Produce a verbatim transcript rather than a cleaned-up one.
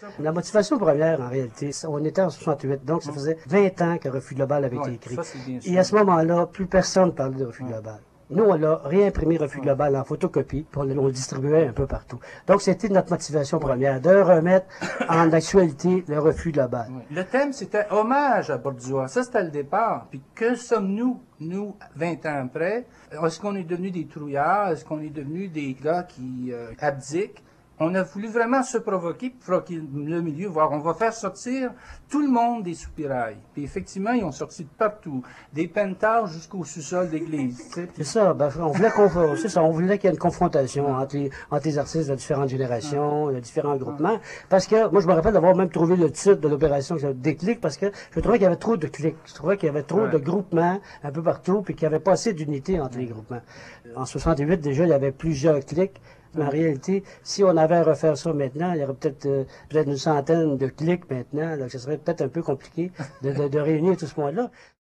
La motivation première, en réalité, on était en soixante-huit, donc ça faisait vingt ans que Refus global avait été Oui, écrit. ça, c'est bien sûr. Et à ce moment-là, plus personne ne parlait de Refus global. Nous, on l'a réimprimé Refus global en photocopie, puis on, on le distribuait un peu partout. Donc, c'était notre motivation première, de remettre en actualité le Refus global. Oui. Le thème, c'était hommage à Borduas. Ça, c'était le départ. Puis que sommes-nous, nous, vingt ans après? Est-ce qu'on est devenus des trouillards? Est-ce qu'on est devenus des gars qui euh, abdiquent? On a voulu vraiment se provoquer, provoquer le milieu, voir, on va faire sortir tout le monde des soupirails. Puis effectivement, ils ont sorti de partout, des pentards jusqu'au sous-sol d'église. C'est ça, ben, on voulait qu'on, c'est ça, on voulait qu'il y ait une confrontation entre les, entre les artistes de différentes générations, de différents groupements. Parce que, moi, je me rappelle d'avoir même trouvé le titre de l'opération, c'est Déclic, parce que je trouvais qu'il y avait trop de clics. Je trouvais qu'il y avait trop Ouais. de groupements un peu partout, puis qu'il n'y avait pas assez d'unité entre les groupements. En soixante-huit, déjà, il y avait plusieurs clics. Mais en réalité, si on avait à refaire ça maintenant, il y aurait peut-être euh, peut-être une centaine de clics maintenant, là, ce serait peut-être un peu compliqué de, de, de réunir tout ce monde-là.